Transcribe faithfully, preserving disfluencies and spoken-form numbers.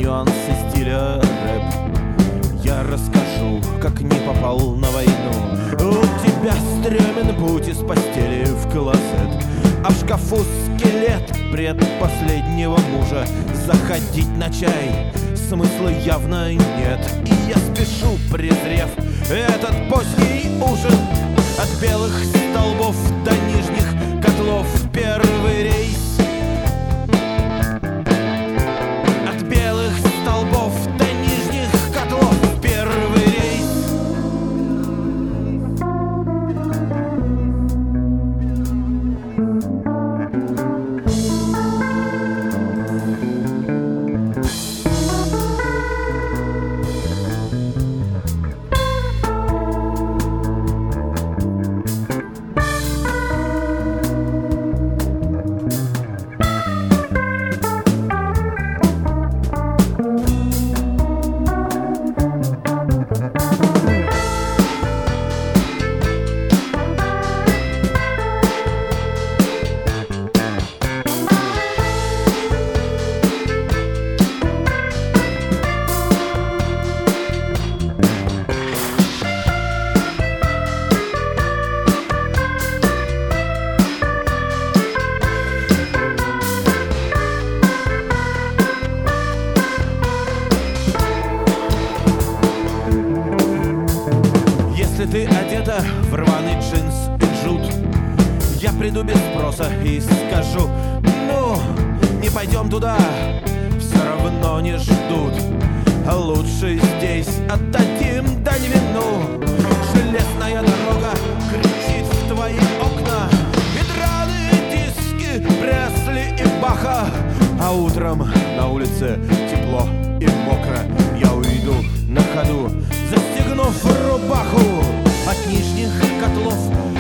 нюансы стиля рэп. Я расскажу, как не попал на войну. У тебя стрёмен путь из постели в клозет, а в шкафу скелет предпоследнего мужа. Заходить на чай смысла явно нет, и я спешу, презрев этот поздний ужин. От белых столбов до нижних котлов первый рейс. От белых столбов до нижних котлов первый рейс. Если ты одета в рваный джинс и джут, я приду без спроса и скажу: ну, не пойдем туда, все равно не ждут. А лучше здесь отдадим дань вину. Железная дорога кричит в твои окна, ветряные диски Пресли и Баха. А утром на улице тепло и мокро. Я уйду на ходу, застегнув рубаху. От нижних котлов